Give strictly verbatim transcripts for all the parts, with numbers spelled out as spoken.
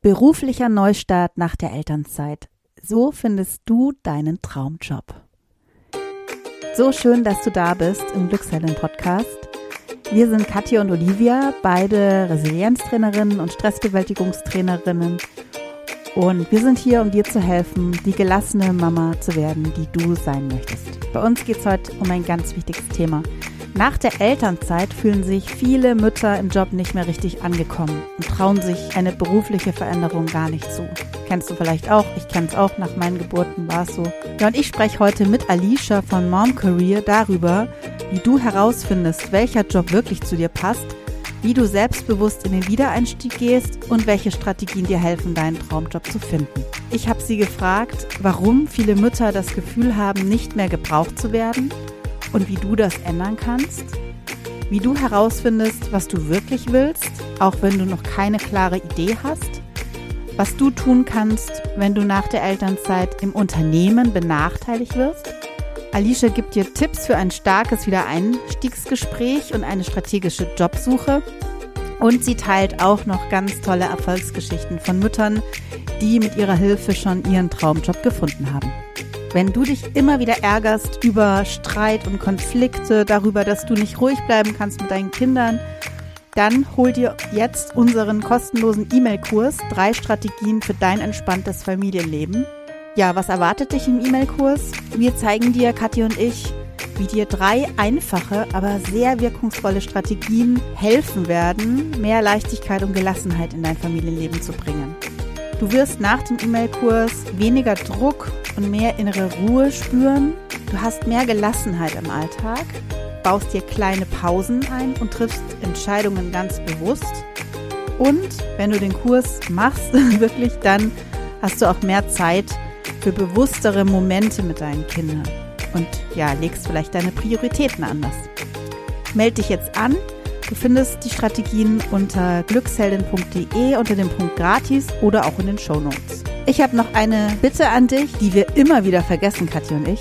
Beruflicher Neustart nach der Elternzeit. So findest du deinen Traumjob. So schön, dass du da bist im Glücksheldin-Podcast. Wir sind Katja und Olivia, beide Resilienztrainerinnen und Stressbewältigungstrainerinnen. Und wir sind hier, um dir zu helfen, die gelassene Mama zu werden, die du sein möchtest. Bei uns geht es heute um ein ganz wichtiges Thema. Nach der Elternzeit fühlen sich viele Mütter im Job nicht mehr richtig angekommen und trauen sich eine berufliche Veränderung gar nicht zu. Kennst du vielleicht auch, ich kenne es auch, nach meinen Geburten war es so. Ja, und ich spreche heute mit Alicia von Mom Career darüber, wie du herausfindest, welcher Job wirklich zu dir passt, wie du selbstbewusst in den Wiedereinstieg gehst und welche Strategien dir helfen, deinen Traumjob zu finden. Ich habe sie gefragt, warum viele Mütter das Gefühl haben, nicht mehr gebraucht zu werden und wie du das ändern kannst, wie du herausfindest, was du wirklich willst, auch wenn du noch keine klare Idee hast, was du tun kannst, wenn du nach der Elternzeit im Unternehmen benachteiligt wirst. Alicia gibt dir Tipps für ein starkes Wiedereinstiegsgespräch und eine strategische Jobsuche. Und sie teilt auch noch ganz tolle Erfolgsgeschichten von Müttern, die mit ihrer Hilfe schon ihren Traumjob gefunden haben. Wenn du dich immer wieder ärgerst über Streit und Konflikte, darüber, dass du nicht ruhig bleiben kannst mit deinen Kindern, dann hol dir jetzt unseren kostenlosen E-Mail-Kurs Drei Strategien für dein entspanntes Familienleben. Ja, was erwartet dich im E-Mail-Kurs? Wir zeigen dir, Katja und ich, wie dir drei einfache, aber sehr wirkungsvolle Strategien helfen werden, mehr Leichtigkeit und Gelassenheit in dein Familienleben zu bringen. Du wirst nach dem E-Mail-Kurs weniger Druck und mehr innere Ruhe spüren. Du hast mehr Gelassenheit im Alltag, baust dir kleine Pausen ein und triffst Entscheidungen ganz bewusst. Und wenn du den Kurs machst, wirklich, dann hast du auch mehr Zeit für bewusstere Momente mit deinen Kindern. Und ja, legst vielleicht deine Prioritäten anders. Meld dich jetzt an. Du findest die Strategien unter glücksheldin punkt de unter dem Punkt gratis oder auch in den Shownotes. Ich habe noch eine Bitte an dich, die wir immer wieder vergessen, Katja und ich.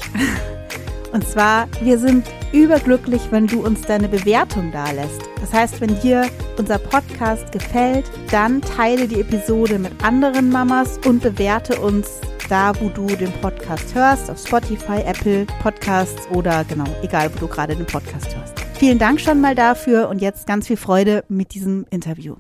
Und zwar, wir sind überglücklich, wenn du uns deine Bewertung dalässt. Das heißt, wenn dir unser Podcast gefällt, dann teile die Episode mit anderen Mamas und bewerte uns da, wo du den Podcast hörst, auf Spotify, Apple Podcasts oder genau, egal, wo du gerade den Podcast hörst. Vielen Dank schon mal dafür und jetzt ganz viel Freude mit diesem Interview.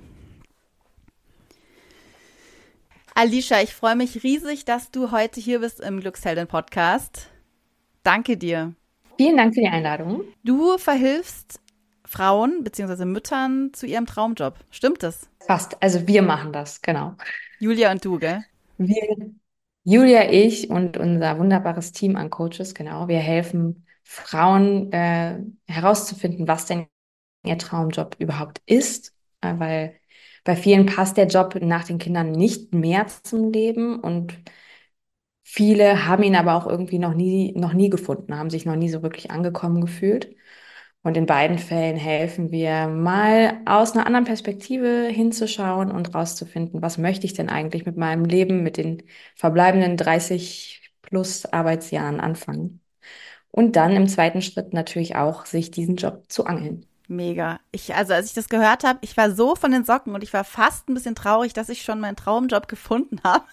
Alicia, ich freue mich riesig, dass du heute hier bist im Glücksheldin-Podcast. Danke dir. Vielen Dank für die Einladung. Du verhilfst Frauen bzw. Müttern zu ihrem Traumjob. Stimmt das? Fast. Also wir machen das, genau. Julia und du, gell? Wir, Julia, ich und unser wunderbares Team an Coaches, genau. Wir helfen Frauen äh, herauszufinden, was denn ihr Traumjob überhaupt ist, äh, weil bei vielen passt der Job nach den Kindern nicht mehr zum Leben und viele haben ihn aber auch irgendwie noch nie, noch nie gefunden, haben sich noch nie so wirklich angekommen gefühlt. Und in beiden Fällen helfen wir mal aus einer anderen Perspektive hinzuschauen und rauszufinden, was möchte ich denn eigentlich mit meinem Leben, mit den verbleibenden dreißig plus Arbeitsjahren anfangen. Und dann im zweiten Schritt natürlich auch, sich diesen Job zu angeln. Mega. Ich, also als ich das gehört habe, ich war so von den Socken und ich war fast ein bisschen traurig, dass ich schon meinen Traumjob gefunden habe.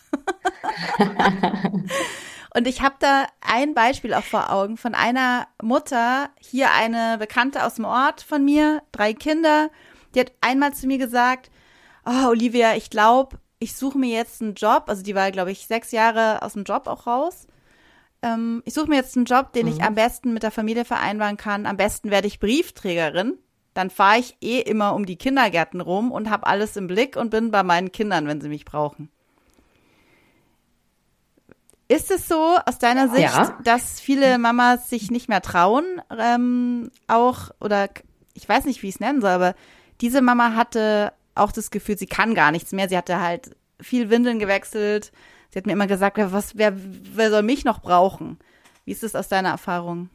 Und ich habe da ein Beispiel auch vor Augen von einer Mutter, hier eine Bekannte aus dem Ort von mir, drei Kinder, die hat einmal zu mir gesagt, oh Olivia, ich glaube, ich suche mir jetzt einen Job, also die war, glaube ich, sechs Jahre aus dem Job auch raus. Ähm, ich suche mir jetzt einen Job, den mhm. ich am besten mit der Familie vereinbaren kann. Am besten werde ich Briefträgerin. Dann fahre ich eh immer um die Kindergärten rum und habe alles im Blick und bin bei meinen Kindern, wenn sie mich brauchen. Ist es so aus deiner Sicht, ja. dass viele Mamas sich nicht mehr trauen, ähm, auch, oder ich weiß nicht, wie ich es nennen soll, aber diese Mama hatte auch das Gefühl, sie kann gar nichts mehr. Sie hatte halt viel Windeln gewechselt. Sie hat mir immer gesagt, was, wer, wer soll mich noch brauchen? Wie ist es aus deiner Erfahrung?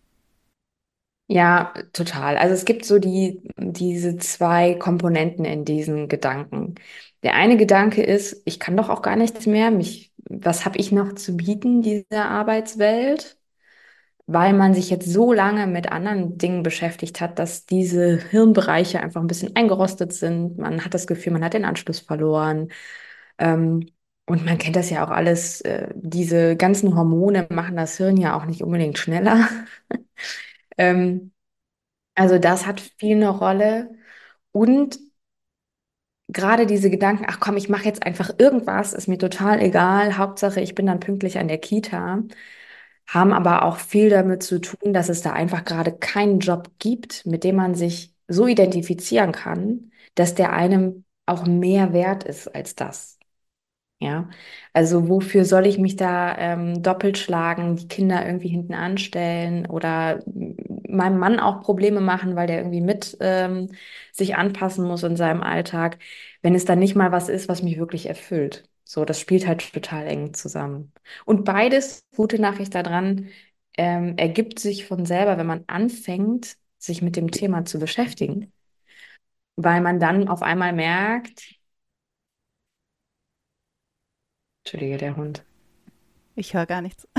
Ja, total. Also es gibt so die, diese zwei Komponenten in diesen Gedanken. Der eine Gedanke ist, ich kann doch auch gar nichts mehr. Mich, was habe ich noch zu bieten, dieser Arbeitswelt? Weil man sich jetzt so lange mit anderen Dingen beschäftigt hat, dass diese Hirnbereiche einfach ein bisschen eingerostet sind. Man hat das Gefühl, man hat den Anschluss verloren. Ähm, und man kennt das ja auch alles, äh, diese ganzen Hormone machen das Hirn ja auch nicht unbedingt schneller. Ähm, also das hat viel eine Rolle. Und gerade diese Gedanken, ach komm, ich mache jetzt einfach irgendwas, ist mir total egal, Hauptsache ich bin dann pünktlich an der Kita, haben aber auch viel damit zu tun, dass es da einfach gerade keinen Job gibt, mit dem man sich so identifizieren kann, dass der einem auch mehr wert ist als das. Ja, also wofür soll ich mich da ähm, doppelt schlagen, die Kinder irgendwie hinten anstellen oder m- meinem Mann auch Probleme machen, weil der irgendwie mit ähm, sich anpassen muss in seinem Alltag, wenn es dann nicht mal was ist, was mich wirklich erfüllt. So, das spielt halt total eng zusammen. Und beides, gute Nachricht daran, ähm, ergibt sich von selber, wenn man anfängt, sich mit dem Thema zu beschäftigen, weil man dann auf einmal merkt, Entschuldige, der Hund. Ich höre gar nichts.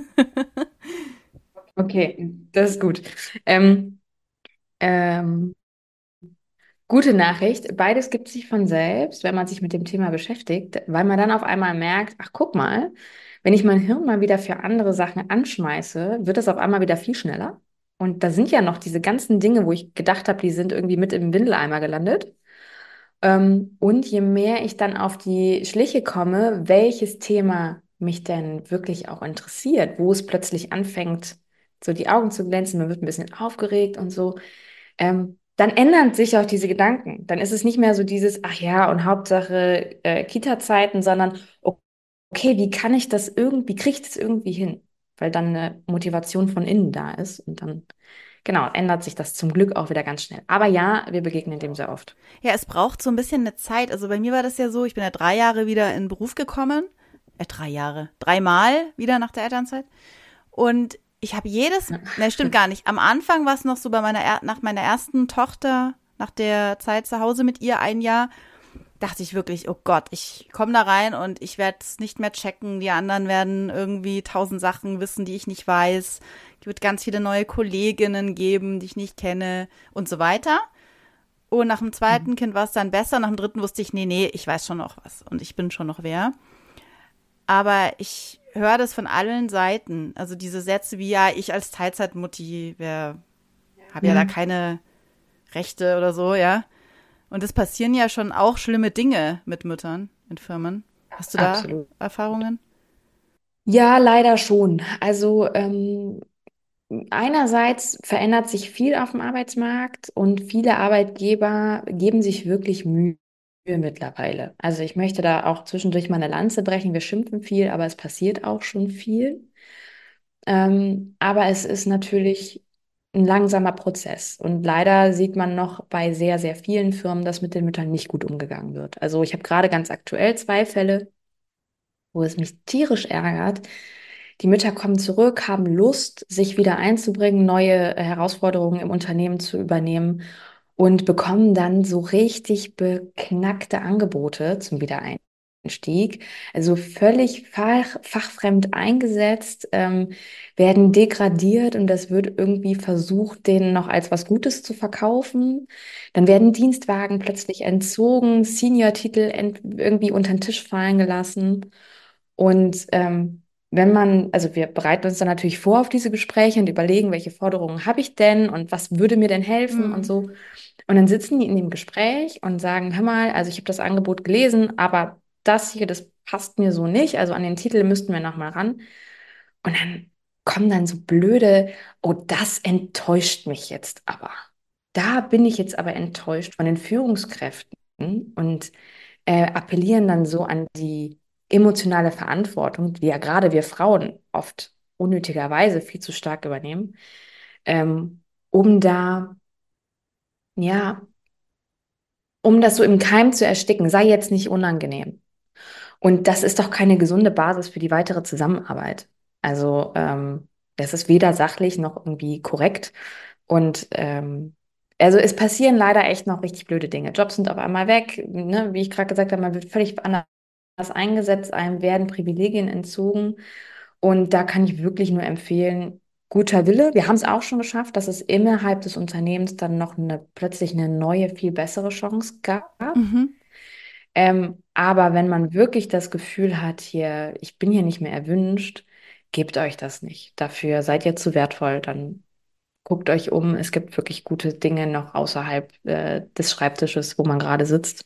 Okay, das ist gut. Ähm, ähm, Gute Nachricht, beides gibt sich von selbst, wenn man sich mit dem Thema beschäftigt, weil man dann auf einmal merkt, ach guck mal, wenn ich mein Hirn mal wieder für andere Sachen anschmeiße, wird es auf einmal wieder viel schneller. Und da sind ja noch diese ganzen Dinge, wo ich gedacht habe, die sind irgendwie mit im Windeleimer gelandet. Ähm, und je mehr ich dann auf die Schliche komme, welches Thema mich denn wirklich auch interessiert, wo es plötzlich anfängt, so die Augen zu glänzen, man wird ein bisschen aufgeregt und so, ähm, dann ändern sich auch diese Gedanken. Dann ist es nicht mehr so dieses, ach ja, und Hauptsache äh, Kita-Zeiten, sondern o- okay, wie kann ich das irgendwie, kriege ich das irgendwie hin? Weil dann eine Motivation von innen da ist und dann, genau, ändert sich das zum Glück auch wieder ganz schnell. Aber ja, wir begegnen dem sehr oft. Ja, es braucht so ein bisschen eine Zeit. Also bei mir war das ja so, ich bin ja drei Jahre wieder in den Beruf gekommen. Äh, drei Jahre. Dreimal wieder nach der Elternzeit. Und ich habe jedes, ne, stimmt gar nicht. Am Anfang war es noch so bei meiner, er- nach meiner ersten Tochter, nach der Zeit zu Hause mit ihr ein Jahr, dachte ich wirklich, oh Gott, ich komme da rein und ich werde es nicht mehr checken. Die anderen werden irgendwie tausend Sachen wissen, die ich nicht weiß. Es wird ganz viele neue Kolleginnen geben, die ich nicht kenne und so weiter. Und nach dem zweiten Kind war es dann besser. Nach dem dritten wusste ich, nee, nee, ich weiß schon noch was und ich bin schon noch wer. Aber ich höre das von allen Seiten. Also diese Sätze wie, ja, ich als Teilzeitmutti, wer habe ja da Ja, keine Rechte oder so, ja. Und es passieren ja schon auch schlimme Dinge mit Müttern in Firmen. Hast du da absolut. Erfahrungen? Ja, leider schon. Also ähm, einerseits verändert sich viel auf dem Arbeitsmarkt und viele Arbeitgeber geben sich wirklich Mühe mittlerweile. Also ich möchte da auch zwischendurch mal eine Lanze brechen. Wir schimpfen viel, aber es passiert auch schon viel. Ähm, aber es ist natürlich ein langsamer Prozess. Und leider sieht man noch bei sehr, sehr vielen Firmen, dass mit den Müttern nicht gut umgegangen wird. Also ich habe gerade ganz aktuell zwei Fälle, wo es mich tierisch ärgert. Die Mütter kommen zurück, haben Lust, sich wieder einzubringen, neue äh, Herausforderungen im Unternehmen zu übernehmen und bekommen dann so richtig beknackte Angebote zum Wiedereinstieg. Also völlig fach, fachfremd eingesetzt, ähm, werden degradiert und das wird irgendwie versucht, denen noch als was Gutes zu verkaufen. Dann werden Dienstwagen plötzlich entzogen, Senior-Titel ent irgendwie unter den Tisch fallen gelassen. Und ähm, wenn man, also wir bereiten uns dann natürlich vor auf diese Gespräche und überlegen, welche Forderungen habe ich denn und was würde mir denn helfen und Hm. so. Und dann sitzen die in dem Gespräch und sagen, hör mal, also ich habe das Angebot gelesen, aber das hier, das passt mir so nicht. Also an den Titel müssten wir nochmal ran. Und dann kommen dann so blöde, oh, das enttäuscht mich jetzt aber. Da bin ich jetzt aber enttäuscht von den Führungskräften und äh, appellieren dann so an die emotionale Verantwortung, die ja gerade wir Frauen oft unnötigerweise viel zu stark übernehmen, ähm, um da, ja, um das so im Keim zu ersticken, sei jetzt nicht unangenehm. Und das ist doch keine gesunde Basis für die weitere Zusammenarbeit. Also ähm, das ist weder sachlich noch irgendwie korrekt. Und ähm, also es passieren leider echt noch richtig blöde Dinge. Jobs sind auf einmal weg, ne? Wie ich gerade gesagt habe, man wird völlig anders eingesetzt, einem werden Privilegien entzogen. Und da kann ich wirklich nur empfehlen, guter Wille. Wir haben es auch schon geschafft, dass es innerhalb des Unternehmens dann noch eine plötzlich eine neue, viel bessere Chance gab. Mhm. Ähm, Aber wenn man wirklich das Gefühl hat, hier, ich bin hier nicht mehr erwünscht, gebt euch das nicht. Dafür seid ihr zu wertvoll. Dann guckt euch um. Es gibt wirklich gute Dinge noch außerhalb äh, des Schreibtisches, wo man gerade sitzt.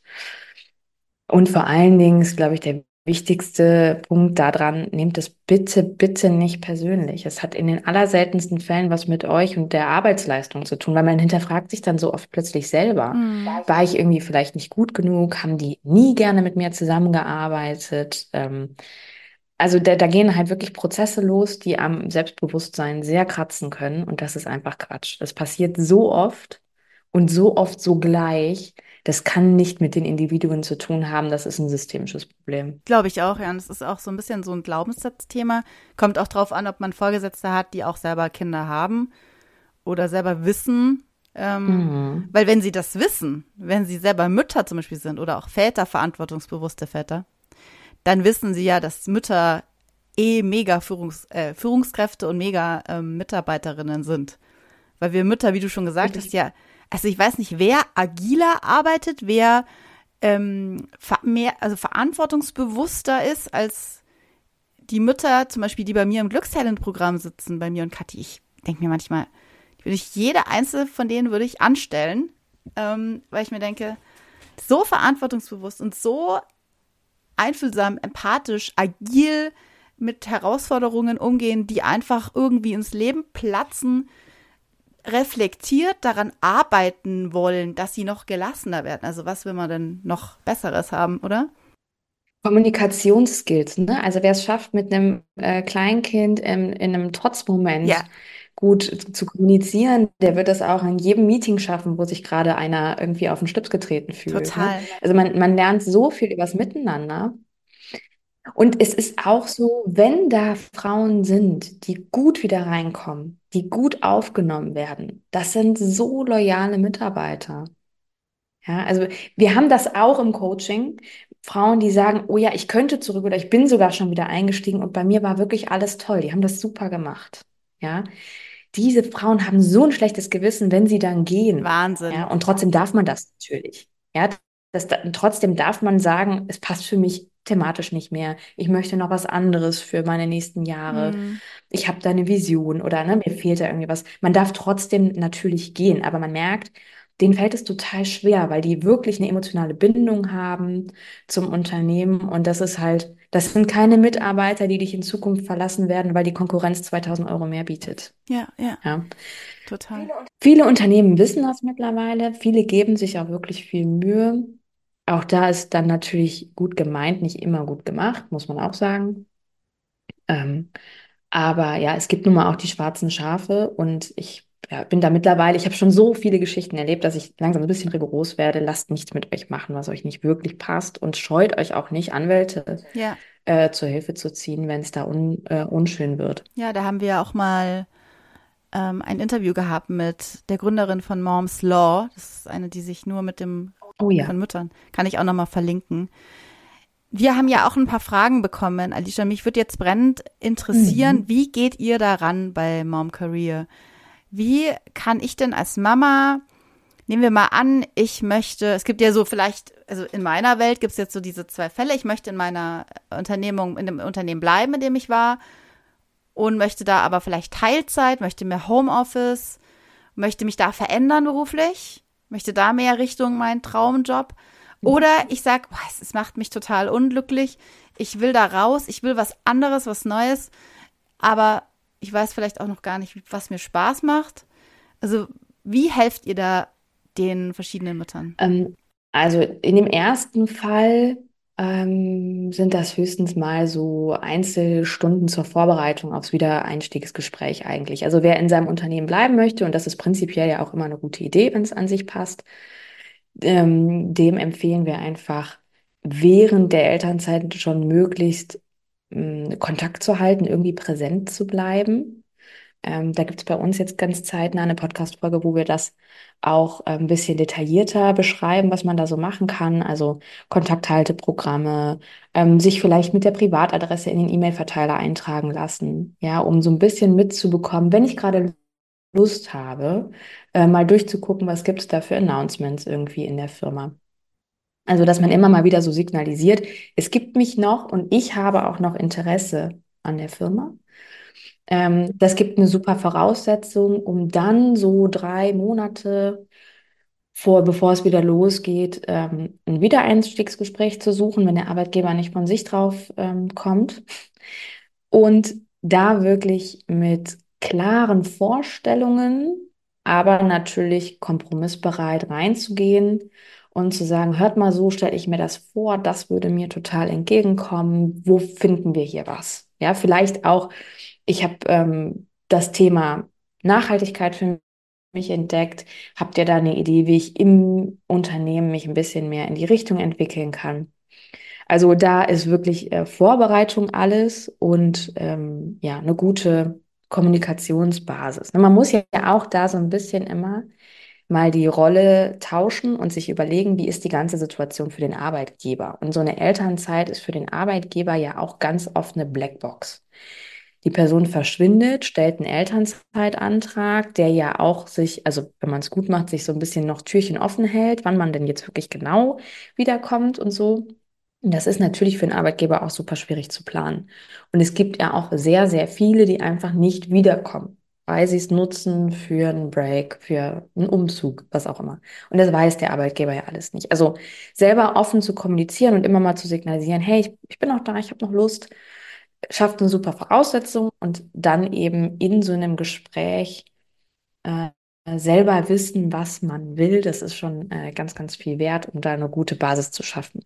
Und vor allen Dingen ist, glaube ich, der wichtigste Punkt daran, nehmt es bitte, bitte nicht persönlich. Es hat in den allerseltensten Fällen was mit euch und der Arbeitsleistung zu tun, weil man hinterfragt sich dann so oft plötzlich selber. Mhm. War ich irgendwie vielleicht nicht gut genug? Haben die nie gerne mit mir zusammengearbeitet? Ähm, also da, da gehen halt wirklich Prozesse los, die am Selbstbewusstsein sehr kratzen können und das ist einfach Quatsch. Das passiert so oft und so oft so gleich. Das kann nicht mit den Individuen zu tun haben, das ist ein systemisches Problem. Glaube ich auch, ja. Und es ist auch so ein bisschen so ein Glaubenssatzthema. Kommt auch drauf an, ob man Vorgesetzte hat, die auch selber Kinder haben oder selber wissen. Ähm, Mhm. weil wenn sie das wissen, wenn sie selber Mütter zum Beispiel sind oder auch Väter, verantwortungsbewusste Väter, dann wissen sie ja, dass Mütter eh mega Führungs, äh, Führungskräfte und mega ähm, Mitarbeiterinnen sind. Weil wir Mütter, wie du schon gesagt hast, Richtig. ja, also ich weiß nicht, wer agiler arbeitet, wer ähm, ver mehr, also verantwortungsbewusster ist als die Mütter, zum Beispiel, die bei mir im Glückstalent-Programm sitzen, bei mir und Kathi. Ich denke mir manchmal, würde ich jede einzelne von denen würde ich anstellen, ähm, weil ich mir denke, so verantwortungsbewusst und so einfühlsam, empathisch, agil mit Herausforderungen umgehen, die einfach irgendwie ins Leben platzen, reflektiert daran arbeiten wollen, dass sie noch gelassener werden. Also was will man denn noch Besseres haben, oder? Kommunikationsskills, ne? Also wer es schafft, mit einem äh, Kleinkind in, in einem Trotzmoment Ja, gut zu, zu kommunizieren, der wird das auch in jedem Meeting schaffen, wo sich gerade einer irgendwie auf den Schlips getreten fühlt, ne? total. Also man, man lernt so viel übers Miteinander. Und es ist auch so, wenn da Frauen sind, die gut wieder reinkommen, die gut aufgenommen werden, das sind so loyale Mitarbeiter. Ja, also wir haben das auch im Coaching. Frauen, die sagen, oh ja, ich könnte zurück oder ich bin sogar schon wieder eingestiegen und bei mir war wirklich alles toll. Die haben das super gemacht. Ja, diese Frauen haben so ein schlechtes Gewissen, wenn sie dann gehen. Ja, Wahnsinn. und trotzdem darf man das natürlich. Ja, das, da- trotzdem darf man sagen, es passt für mich thematisch nicht mehr. Ich möchte noch was anderes für meine nächsten Jahre. Hm. Ich habe da eine Vision oder ne, mir fehlt da irgendwie was. Man darf trotzdem natürlich gehen, aber man merkt, denen fällt es total schwer, weil die wirklich eine emotionale Bindung haben zum Unternehmen. Und das ist halt, das sind keine Mitarbeiter, die dich in Zukunft verlassen werden, weil die Konkurrenz zweitausend Euro mehr bietet. Ja, ja, Ja. total. Viele Unternehmen wissen das mittlerweile. Viele geben sich auch wirklich viel Mühe. Auch da ist dann natürlich gut gemeint, nicht immer gut gemacht, muss man auch sagen. Ähm, aber ja, es gibt nun mal auch die schwarzen Schafe und ich ja, bin da mittlerweile, ich habe schon so viele Geschichten erlebt, dass ich langsam ein bisschen rigoros werde. Lasst nichts mit euch machen, was euch nicht wirklich passt und scheut euch auch nicht, Anwälte Ja, äh, zur Hilfe zu ziehen, wenn es da un, äh, unschön wird. ja, da haben wir ja auch mal ähm, ein Interview gehabt mit der Gründerin von Moms Law. Das ist eine, die sich nur mit dem Oh ja. von Müttern, kann ich auch nochmal verlinken. Wir haben ja auch ein paar Fragen bekommen, Alicia. Mich würde jetzt brennend interessieren, Mhm. wie geht ihr daran bei Mom Career? Wie kann ich denn als Mama, nehmen wir mal an, ich möchte, es gibt ja so vielleicht, also in meiner Welt gibt es jetzt so diese zwei Fälle, ich möchte in meiner Unternehmung, in dem Unternehmen bleiben, in dem ich war und möchte da aber vielleicht Teilzeit, möchte mehr Homeoffice, möchte mich da verändern beruflich, möchte da mehr Richtung meinen Traumjob. Oder ich sag, boah, es, es macht mich total unglücklich, ich will da raus, ich will was anderes, was Neues, aber ich weiß vielleicht auch noch gar nicht, was mir Spaß macht. Also wie helft ihr da den verschiedenen Müttern? Ähm, also in dem ersten Fall ähm, sind das höchstens mal so Einzelstunden zur Vorbereitung aufs Wiedereinstiegsgespräch eigentlich. Also wer in seinem Unternehmen bleiben möchte, und das ist prinzipiell ja auch immer eine gute Idee, wenn es an sich passt, ähm, dem empfehlen wir einfach während der Elternzeit schon möglichst mh, Kontakt zu halten, irgendwie präsent zu bleiben. Ähm, da gibt es bei uns jetzt ganz zeitnah eine Podcast-Folge, wo wir das auch äh, ein bisschen detaillierter beschreiben, was man da so machen kann. Also Kontakthalteprogramme, ähm, sich vielleicht mit der Privatadresse in den E-Mail-Verteiler eintragen lassen, ja, um so ein bisschen mitzubekommen, wenn ich gerade Lust habe, äh, mal durchzugucken, was gibt es da für Announcements irgendwie in der Firma. Also, dass man immer mal wieder so signalisiert, es gibt mich noch und ich habe auch noch Interesse an der Firma. Ähm, das gibt eine super Voraussetzung, um dann so drei Monate vor, bevor es wieder losgeht, ähm, ein Wiedereinstiegsgespräch zu suchen, wenn der Arbeitgeber nicht von sich drauf ähm, kommt. Und da wirklich mit klaren Vorstellungen, aber natürlich kompromissbereit reinzugehen und zu sagen, hört mal, so stelle ich mir das vor, das würde mir total entgegenkommen. Wo finden wir hier was? Ja, vielleicht auch, ich habe ähm, das Thema Nachhaltigkeit für mich entdeckt. Habt ihr da eine Idee, wie ich im Unternehmen mich ein bisschen mehr in die Richtung entwickeln kann? Also da ist wirklich äh, Vorbereitung alles und ähm, ja, eine gute Kommunikationsbasis. Ne, man muss ja auch da so ein bisschen immer mal die Rolle tauschen und sich überlegen, wie ist die ganze Situation für den Arbeitgeber. Und so eine Elternzeit ist für den Arbeitgeber ja auch ganz oft eine Blackbox. Die Person verschwindet, stellt einen Elternzeitantrag, der ja auch sich, also wenn man es gut macht, sich so ein bisschen noch Türchen offen hält, wann man denn jetzt wirklich genau wiederkommt und so. Und das ist natürlich für einen Arbeitgeber auch super schwierig zu planen. Und es gibt ja auch sehr, sehr viele, die einfach nicht wiederkommen, weil sie es nutzen für einen Break, für einen Umzug, was auch immer. Und das weiß der Arbeitgeber ja alles nicht. Also selber offen zu kommunizieren und immer mal zu signalisieren, hey, ich, ich bin noch da, ich habe noch Lust, schafft eine super Voraussetzung und dann eben in so einem Gespräch äh, selber wissen, was man will. Das ist schon äh, ganz, ganz viel wert, um da eine gute Basis zu schaffen.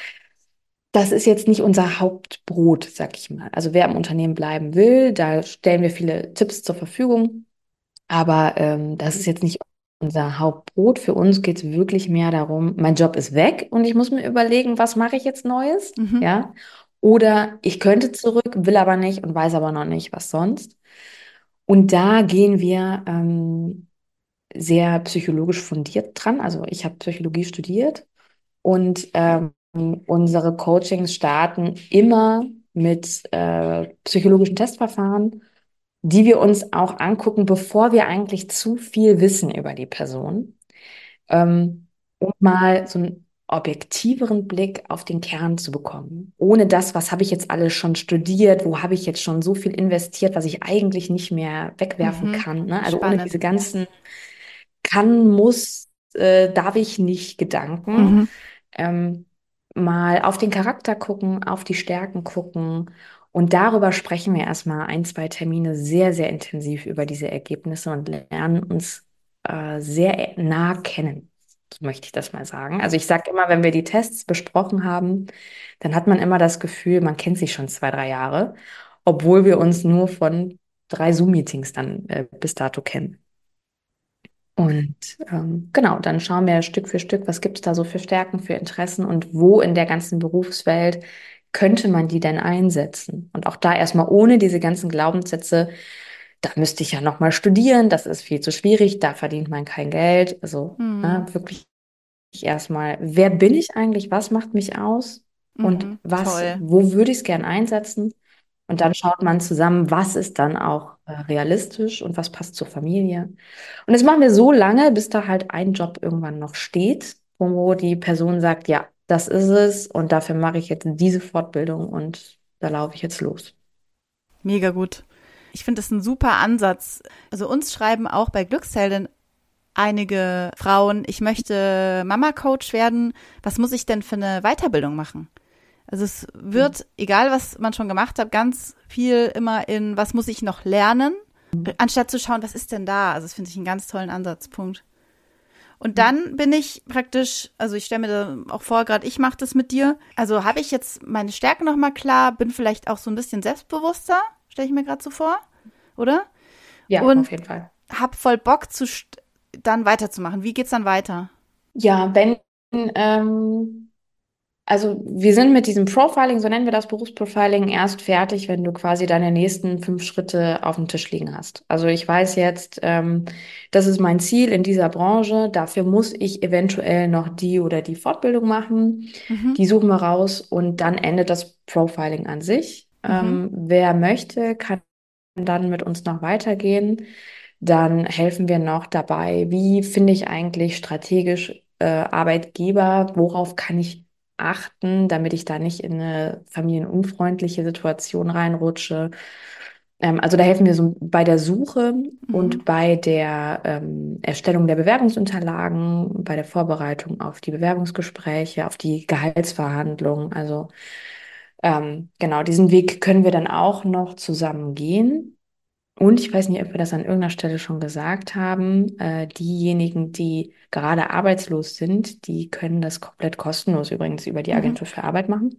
Das ist jetzt nicht unser Hauptbrot, sag ich mal. Also wer im Unternehmen bleiben will, da stellen wir viele Tipps zur Verfügung. Aber ähm, das ist jetzt nicht unser Hauptbrot. Für uns geht es wirklich mehr darum, mein Job ist weg und ich muss mir überlegen, was mache ich jetzt Neues? Mhm. Ja. Oder ich könnte zurück, will aber nicht und weiß aber noch nicht, was sonst. Und da gehen wir ähm, sehr psychologisch fundiert dran. Also ich habe Psychologie studiert und ähm, unsere Coachings starten immer mit äh, psychologischen Testverfahren, die wir uns auch angucken, bevor wir eigentlich zu viel wissen über die Person, ähm, um mal so einen objektiveren Blick auf den Kern zu bekommen. Ohne das, was habe ich jetzt alles schon studiert, wo habe ich jetzt schon so viel investiert, was ich eigentlich nicht mehr wegwerfen Mhm. kann. Ne? Also ohne Spannend. diese ganzen kann, muss, äh, darf ich nicht Gedanken. Mhm. Ähm, mal auf den Charakter gucken, auf die Stärken gucken. Und darüber sprechen wir erstmal ein, zwei Termine sehr, sehr intensiv über diese Ergebnisse und lernen uns äh, sehr nah kennen. So möchte ich das mal sagen. Also ich sage immer, wenn wir die Tests besprochen haben, dann hat man immer das Gefühl, man kennt sich schon zwei, drei Jahre, obwohl wir uns nur von drei Zoom-Meetings dann äh, bis dato kennen. Und ähm, genau, dann schauen wir Stück für Stück, was gibt es da so für Stärken, für Interessen und wo in der ganzen Berufswelt könnte man die denn einsetzen? Und auch da erstmal ohne diese ganzen Glaubenssätze, da müsste ich ja nochmal studieren, das ist viel zu schwierig, da verdient man kein Geld. Also Mhm. ne, wirklich erstmal, wer bin ich eigentlich, was macht mich aus und Mhm. was, Toll. wo würde ich es gern einsetzen? Und dann schaut man zusammen, was ist dann auch äh, realistisch und was passt zur Familie. Und das machen wir so lange, bis da halt ein Job irgendwann noch steht, wo die Person sagt, ja, das ist es und dafür mache ich jetzt diese Fortbildung und da laufe ich jetzt los. Mega gut. Ich finde das ein super Ansatz. Also uns schreiben auch bei Glücksheldin einige Frauen, ich möchte Mama-Coach werden. Was muss ich denn für eine Weiterbildung machen? Also es wird, egal was man schon gemacht hat, ganz viel immer in, was muss ich noch lernen, anstatt zu schauen, was ist denn da? Also das finde ich einen ganz tollen Ansatzpunkt. Und dann bin ich praktisch, also ich stelle mir da auch vor, gerade ich mache das mit dir. Also habe ich jetzt meine Stärken nochmal klar, bin vielleicht auch so ein bisschen selbstbewusster, stelle ich mir gerade so vor, oder? Ja, Und auf jeden Fall. hab voll Bock, zu st- dann weiterzumachen. Wie geht's dann weiter? Ja, wenn, ähm, also wir sind mit diesem Profiling, so nennen wir das Berufsprofiling, erst fertig, wenn du quasi deine nächsten fünf Schritte auf dem Tisch liegen hast. Also ich weiß jetzt, ähm, das ist mein Ziel in dieser Branche. Dafür muss ich eventuell noch die oder die Fortbildung machen. Mhm, Die suchen wir raus und dann endet das Profiling an sich. mhm, Ähm, wer möchte, kann dann mit uns noch weitergehen. Dann helfen wir noch dabei, wie finde ich eigentlich strategisch äh, Arbeitgeber, worauf kann ich achten, damit ich da nicht in eine familienunfreundliche Situation reinrutsche. Ähm, also da helfen wir so bei der Suche Mhm. und bei der ähm, Erstellung der Bewerbungsunterlagen, bei der Vorbereitung auf die Bewerbungsgespräche, auf die Gehaltsverhandlungen. Also ähm, genau, diesen Weg können wir dann auch noch zusammen gehen. Und ich weiß nicht, ob wir das an irgendeiner Stelle schon gesagt haben, äh, diejenigen, die gerade arbeitslos sind, die können das komplett kostenlos übrigens über die Mhm. Agentur für Arbeit machen.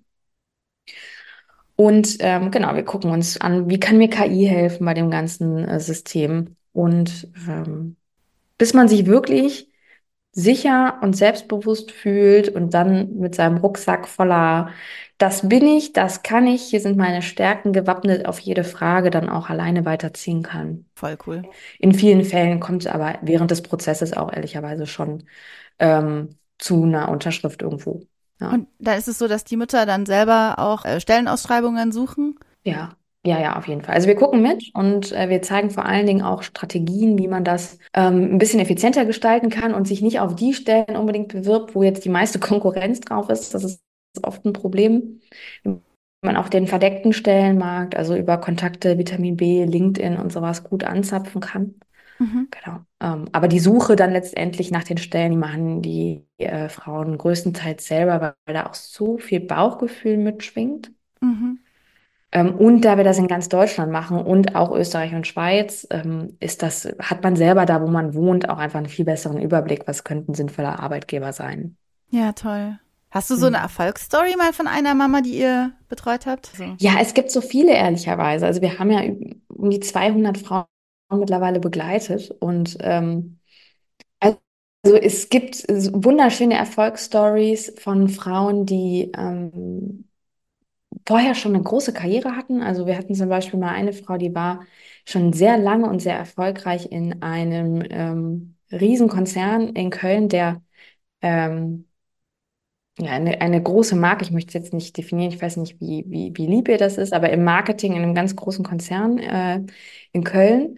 Und ähm, genau, wir gucken uns an, wie kann mir K I helfen bei dem ganzen äh, System. Und ähm, bis man sich wirklich sicher und selbstbewusst fühlt und dann mit seinem Rucksack voller, das bin ich, das kann ich, hier sind meine Stärken gewappnet, auf jede Frage dann auch alleine weiterziehen kann. Voll cool. In vielen Fällen kommt es aber während des Prozesses auch ehrlicherweise schon ähm, zu einer Unterschrift irgendwo. Ja. Und dann ist es so, dass die Mütter dann selber auch äh, Stellenausschreibungen suchen? Ja, ja, ja, auf jeden Fall. Also wir gucken mit und äh, wir zeigen vor allen Dingen auch Strategien, wie man das ähm, ein bisschen effizienter gestalten kann und sich nicht auf die Stellen unbedingt bewirbt, wo jetzt die meiste Konkurrenz drauf ist. Das ist oft ein Problem. Wenn man auch den verdeckten Stellenmarkt, also über Kontakte, Vitamin B, LinkedIn und sowas gut anzapfen kann. Mhm. Genau. Ähm, aber die Suche dann letztendlich nach den Stellen, die machen die äh, Frauen größtenteils selber, weil, weil da auch so viel Bauchgefühl mitschwingt. Mhm. Ähm, und da wir das in ganz Deutschland machen und auch Österreich und Schweiz, ähm, ist das, hat man selber da, wo man wohnt, auch einfach einen viel besseren Überblick, was könnten sinnvolle Arbeitgeber sein. Ja, toll. Hast du so eine Hm. Erfolgsstory mal von einer Mama, die ihr betreut habt? So. Ja, es gibt so viele, ehrlicherweise. Also wir haben ja üb- um die zweihundert Frauen mittlerweile begleitet und ähm, also es gibt so wunderschöne Erfolgsstories von Frauen, die ähm, vorher schon eine große Karriere hatten. Also wir hatten zum Beispiel mal eine Frau, die war schon sehr lange und sehr erfolgreich in einem ähm, Riesenkonzern in Köln, der ähm, ja, eine, eine große Marke, ich möchte es jetzt nicht definieren, ich weiß nicht, wie, wie, wie lieb ihr das ist, aber im Marketing in einem ganz großen Konzern äh, in Köln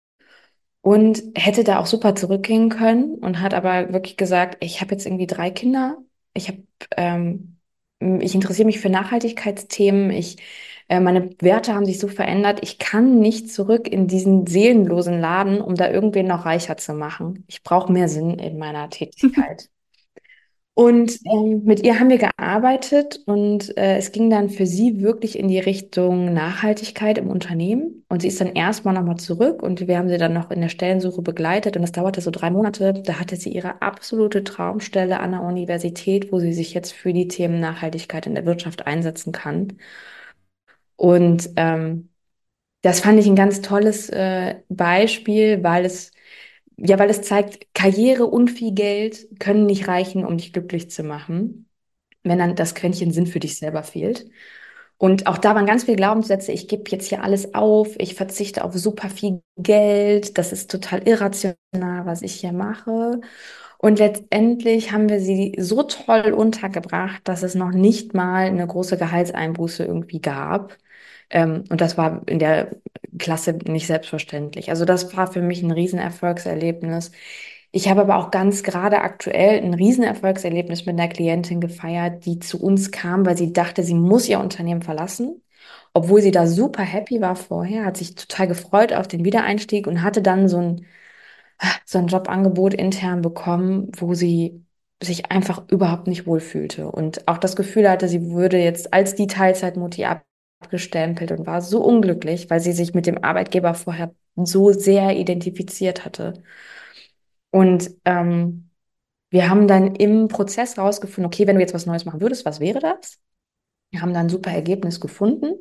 und hätte da auch super zurückgehen können und hat aber wirklich gesagt, ich habe jetzt irgendwie drei Kinder, ich habe, ähm, ich interessiere mich für Nachhaltigkeitsthemen, ich, äh, meine Werte haben sich so verändert, ich kann nicht zurück in diesen seelenlosen Laden, um da irgendwen noch reicher zu machen. Ich brauche mehr Sinn in meiner Tätigkeit. Und ähm, mit ihr haben wir gearbeitet und äh, es ging dann für sie wirklich in die Richtung Nachhaltigkeit im Unternehmen. Und sie ist dann erstmal nochmal zurück und wir haben sie dann noch in der Stellensuche begleitet und das dauerte so drei Monate. Da hatte sie ihre absolute Traumstelle an der Universität, wo sie sich jetzt für die Themen Nachhaltigkeit in der Wirtschaft einsetzen kann. Und ähm, das fand ich ein ganz tolles äh, Beispiel, weil es ja, weil es zeigt, Karriere und viel Geld können nicht reichen, um dich glücklich zu machen, wenn dann das Quäntchen Sinn für dich selber fehlt. Und auch da waren ganz viele Glaubenssätze, ich gebe jetzt hier alles auf, ich verzichte auf super viel Geld, das ist total irrational, was ich hier mache. Und letztendlich haben wir sie so toll untergebracht, dass es noch nicht mal eine große Gehaltseinbuße irgendwie gab. Ähm, und das war in der Klasse nicht selbstverständlich. Also das war für mich ein Riesenerfolgserlebnis. Ich habe aber auch ganz gerade aktuell ein Riesenerfolgserlebnis mit einer Klientin gefeiert, die zu uns kam, weil sie dachte, sie muss ihr Unternehmen verlassen. Obwohl sie da super happy war vorher, hat sich total gefreut auf den Wiedereinstieg und hatte dann so ein, so ein Jobangebot intern bekommen, wo sie sich einfach überhaupt nicht wohlfühlte und auch das Gefühl hatte, sie würde jetzt als die Teilzeitmutti abgestempelt und war so unglücklich, weil sie sich mit dem Arbeitgeber vorher so sehr identifiziert hatte. Und ähm, wir haben dann im Prozess rausgefunden, okay, wenn du jetzt was Neues machen würdest, was wäre das? Wir haben dann ein super Ergebnis gefunden.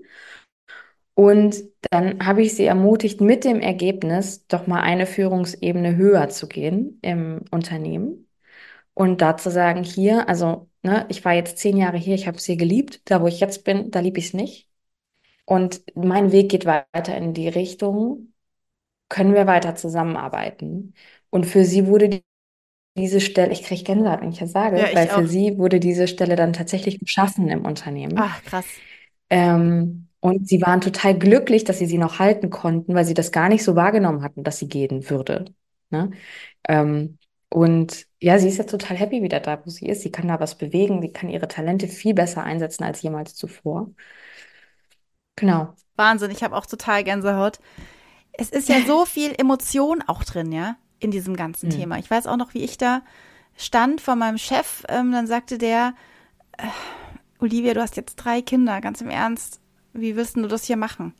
Und dann habe ich sie ermutigt, mit dem Ergebnis doch mal eine Führungsebene höher zu gehen im Unternehmen und da zu sagen, hier, also, ne, ich war jetzt zehn Jahre hier, ich habe es hier geliebt, da wo ich jetzt bin, da liebe ich es nicht. Und mein Weg geht weiter in die Richtung, können wir weiter zusammenarbeiten? Und für sie wurde die diese Stelle, ich kriege Gänsehaut, wenn ich das Ja, sage, weil ich für auch. sie wurde diese Stelle dann tatsächlich geschaffen im Unternehmen. Ach, krass. Ähm, und sie waren total glücklich, dass sie sie noch halten konnten, weil sie das gar nicht so wahrgenommen hatten, dass sie gehen würde. Ne? Ähm, und ja, sie ist jetzt total happy wieder da, wo sie ist. Sie kann da was bewegen, sie kann ihre Talente viel besser einsetzen als jemals zuvor. Genau. Wahnsinn, ich habe auch total Gänsehaut. Es ist ja so viel Emotion auch drin, ja, in diesem ganzen Mhm. Thema. Ich weiß auch noch, wie ich da stand vor meinem Chef, ähm, dann sagte der, äh, Olivia, du hast jetzt drei Kinder, ganz im Ernst, wie willst du das hier machen?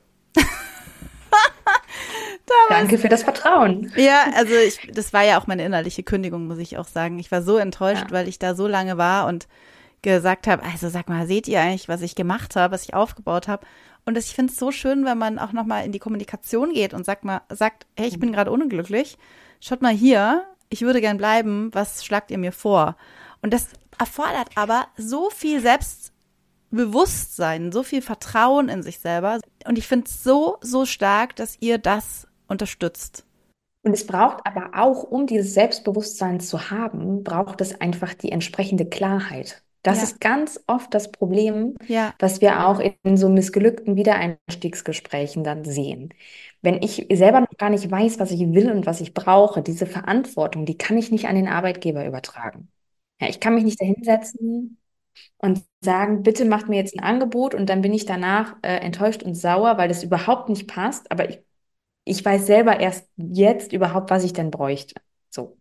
Danke für das Vertrauen. Ja, also ich, das war ja auch meine innerliche Kündigung, muss ich auch sagen. Ich war so enttäuscht, Ja. weil ich da so lange war und gesagt habe, also sag mal, seht ihr eigentlich, was ich gemacht habe, was ich aufgebaut habe? Und das, ich finde es so schön, wenn man auch nochmal in die Kommunikation geht und sagt mal, sagt, hey, ich bin gerade unglücklich, schaut mal hier, ich würde gern bleiben, was schlagt ihr mir vor? Und das erfordert aber so viel Selbstbewusstsein, so viel Vertrauen in sich selber. Und ich finde es so, so stark, dass ihr das unterstützt. Und es braucht aber auch, um dieses Selbstbewusstsein zu haben, braucht es einfach die entsprechende Klarheit. Das Ja. ist ganz oft das Problem, Ja, was wir auch in so missglückten Wiedereinstiegsgesprächen dann sehen. Wenn ich selber noch gar nicht weiß, was ich will und was ich brauche, diese Verantwortung, die kann ich nicht an den Arbeitgeber übertragen. Ja, ich kann mich nicht dahinsetzen und sagen, bitte macht mir jetzt ein Angebot und dann bin ich danach äh, enttäuscht und sauer, weil das überhaupt nicht passt. Aber ich, ich weiß selber erst jetzt überhaupt, was ich denn bräuchte. So.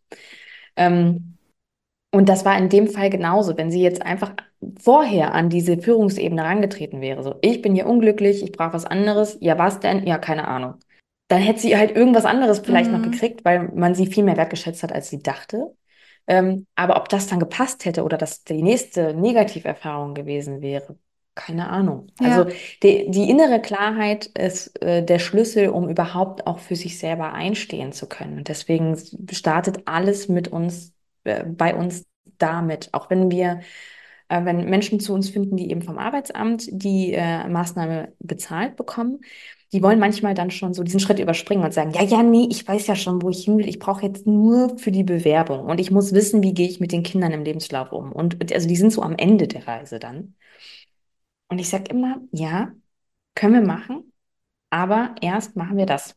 Ähm, und das war in dem Fall genauso, wenn sie jetzt einfach vorher an diese Führungsebene herangetreten wäre. So, ich bin hier unglücklich, ich brauche was anderes. Ja, was denn? Ja, keine Ahnung. Dann hätte sie halt irgendwas anderes vielleicht noch Mhm. gekriegt, weil man sie viel mehr wertgeschätzt hat, als sie dachte. Ähm, aber ob das dann gepasst hätte oder das die nächste Negativerfahrung gewesen wäre, keine Ahnung. Ja. Also die, die innere Klarheit ist äh, der Schlüssel, um überhaupt auch für sich selber einstehen zu können. Und deswegen startet alles mit uns, äh, bei uns damit. Auch wenn wir, äh, wenn Menschen zu uns finden, die eben vom Arbeitsamt die äh, Maßnahme bezahlt bekommen, die wollen manchmal dann schon so diesen Schritt überspringen und sagen, ja, ja, nee, ich weiß ja schon, wo ich hin will. Ich brauche jetzt nur für die Bewerbung und ich muss wissen, wie gehe ich mit den Kindern im Lebenslauf um. Und also die sind so am Ende der Reise dann. Und ich sage immer, ja, können wir machen, aber erst machen wir das.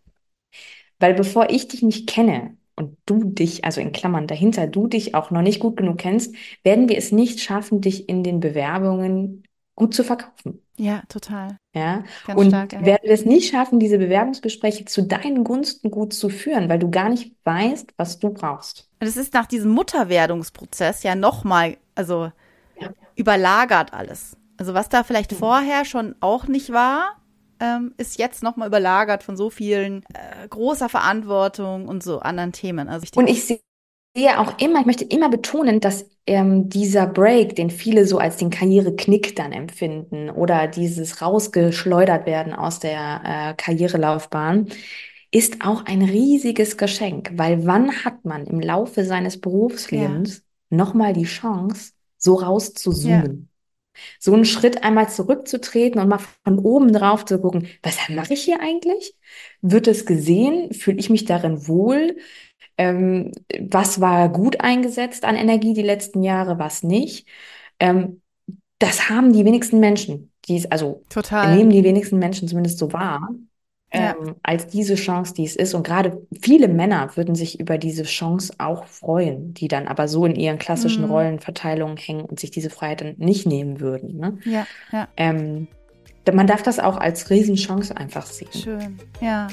Weil bevor ich dich nicht kenne und du dich, also in Klammern dahinter, du dich auch noch nicht gut genug kennst, werden wir es nicht schaffen, dich in den Bewerbungen gut zu verkaufen. Ja, total. Ja, Ganz und stark, ja. werden wir es nicht schaffen, diese Bewerbungsgespräche zu deinen Gunsten gut zu führen, weil du gar nicht weißt, was du brauchst. Und es ist nach diesem Mutterwerdungsprozess ja nochmal, also Ja. überlagert alles. Also was da vielleicht Mhm. vorher schon auch nicht war, ähm, ist jetzt nochmal überlagert von so vielen äh, großer Verantwortung und so anderen Themen. Also ich Und ich sehe auch immer, ich möchte immer betonen, dass ähm, dieser Break, den viele so als den Karriereknick dann empfinden oder dieses rausgeschleudert werden aus der äh, Karrierelaufbahn, ist auch ein riesiges Geschenk, weil wann hat man im Laufe seines Berufslebens nochmal die Chance, so rauszuzoomen? So einen Schritt einmal zurückzutreten und mal von oben drauf zu gucken, was mache ich hier eigentlich? Wird es gesehen? Fühle ich mich darin wohl? Ähm, was war gut eingesetzt an Energie die letzten Jahre, was nicht? Ähm, das haben die wenigsten Menschen, die es, also total. nehmen die wenigsten Menschen zumindest so wahr, Ja. ähm, als diese Chance, die es ist. Und gerade viele Männer würden sich über diese Chance auch freuen, die dann aber so in ihren klassischen Mhm. Rollenverteilungen hängen und sich diese Freiheit dann nicht nehmen würden. Ne? Ja, ja, Ähm, man darf das auch als Riesenchance einfach sehen. schön. Ja.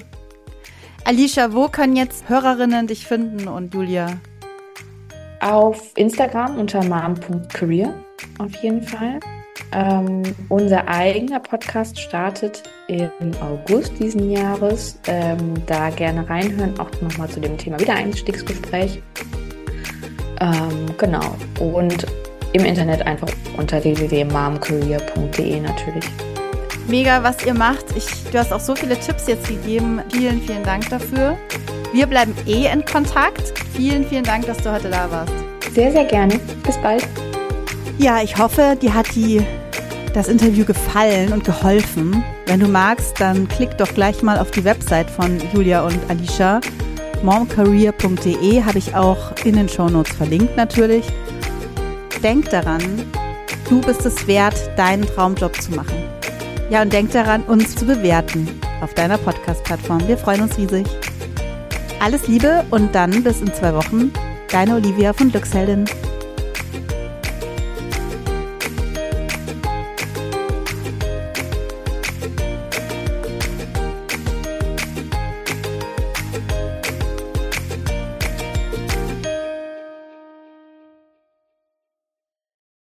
Alicia, wo können jetzt Hörerinnen dich finden und Julia? Auf Instagram unter mom punkt career auf jeden Fall. Ähm, unser eigener Podcast startet im August diesen Jahres. Ähm, da gerne reinhören, auch nochmal zu dem Thema Wiedereinstiegsgespräch. Ähm, genau. Und im Internet einfach unter w w w punkt mom career punkt d e natürlich. Mega, was ihr macht. Ich, du hast auch so viele Tipps jetzt gegeben. Vielen, vielen Dank dafür. Wir bleiben eh in Kontakt. Vielen, vielen Dank, dass du heute da warst. Sehr, sehr gerne. Bis bald. Ja, ich hoffe, dir hat die, das Interview gefallen und geholfen. Wenn du magst, dann klick doch gleich mal auf die Website von Julia und Alicia. mom career punkt d e habe ich auch in den Shownotes verlinkt natürlich. Denk daran, du bist es wert, deinen Traumjob zu machen. Ja, und denk daran, uns zu bewerten auf deiner Podcast-Plattform. Wir freuen uns riesig. Alles Liebe und dann bis in zwei Wochen. Deine Olivia von Glücksheldin.